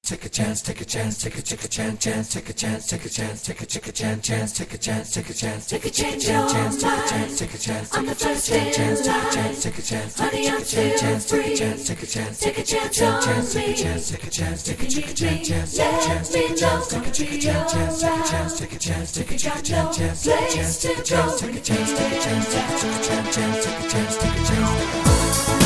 Take a chance, take a chance, take a chance, take a chance, take a chance, take a chance, take a chance, take a chance, take a chance, take a chance, take a chance, I'm the first in line. take a chance, Honey, I'm still free. take a chance, Take a chance on me. take a chance, take a If you need me, let me know. Gonna be around. take a chance, If you got no place to go, take a chance, take a chance, take a chance, take a chance, take a chance, take a chance.